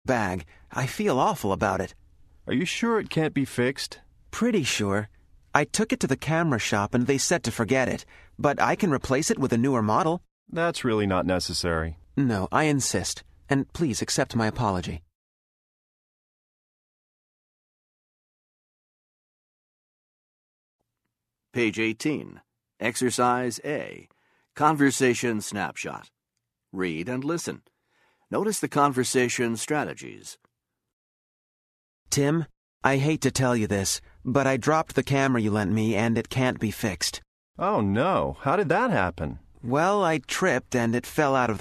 bag. I feel awful about it. Are you sure it can't be fixed? Pretty sure. I took it to the camera shop and they said to forget it, but I can replace it with a newer model. That's really not necessary. No, I insist. And please accept my apology. Page 18. Exercise A. Conversation snapshot. Read and listen. Notice the conversation strategies. Tim, I hate to tell you this, but I dropped the camera you lent me and it can't be fixed. Oh no, how did that happen? Well, I tripped and it fell out of the